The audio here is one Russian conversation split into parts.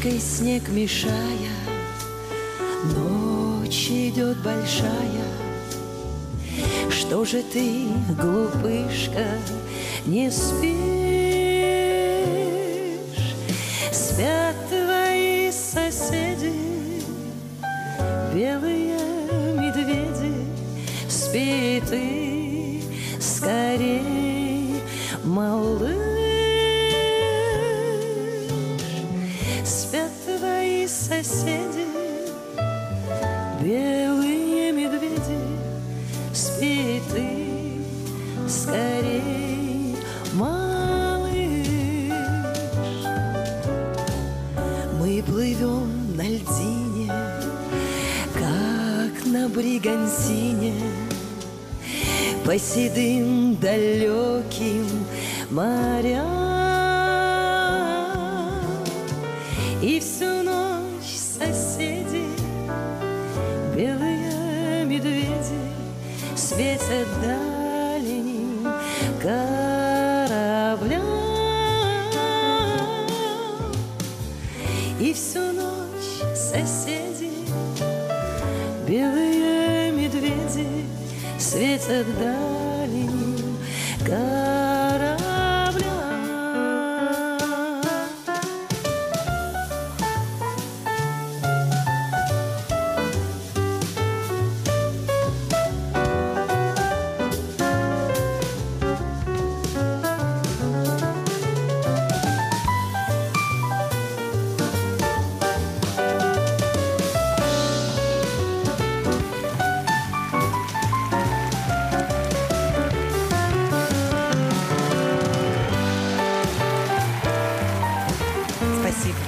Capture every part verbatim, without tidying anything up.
Ложкой снег мешая, ночь идет большая. Что же ты, глупышка, не спишь? Спят твои соседи, белые медведи. Спи ты скорей, малыш. Спят твои соседи, белые медведи. Спи ты скорей, малыш. Мы плывем на льдине, как на бригантине, по седым далеким морям. И всю ночь соседи, белые медведи, светят дальним кораблям. И всю ночь соседи, белые медведи, светят дальним кораблям. Спасибо.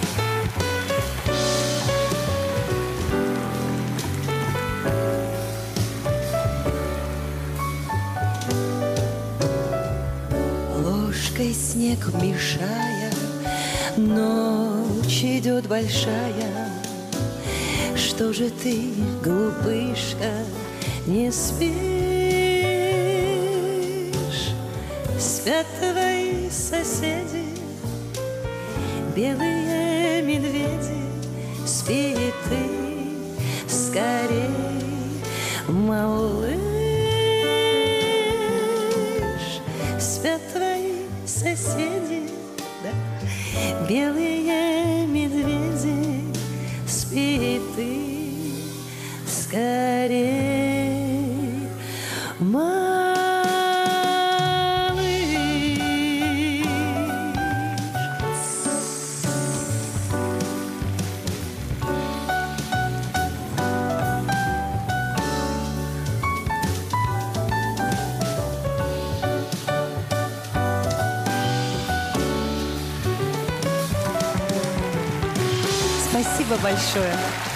Ложкой снег мешая, ночь идет большая. Что же ты, глупышка, не спишь? Спят твои соседи, белые медведи. Спи ты скорей, малыш. Спят твои соседи, да, белые медведи. Спи ты скорей, малыш. Спасибо большое.